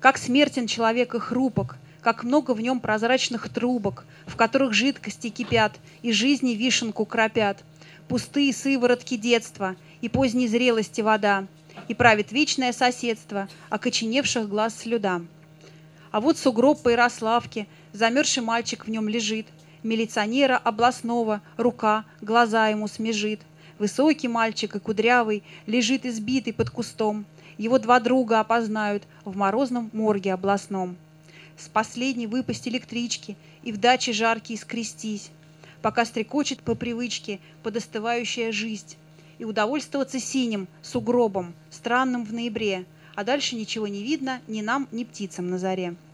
Как смертен человек и хрупок, как много в нем прозрачных трубок, в которых жидкости кипят и жизни вишенку кропят. Пустые сыворотки детства и поздней зрелости вода, и правит вечное соседство окоченевших глаз слюда. А вот сугроб по Ярославке, замерзший мальчик в нем лежит, милиционера областного рука глаза ему смежит. Высокий мальчик и кудрявый лежит избитый под кустом. Его два друга опознают в морозном морге областном. С последней выпасть электрички и в даче жаркие скрестись, пока стрекочет по привычке подостывающая жизнь, и удовольствоваться синим сугробом, странным в ноябре, а дальше ничего не видно ни нам, ни птицам на заре.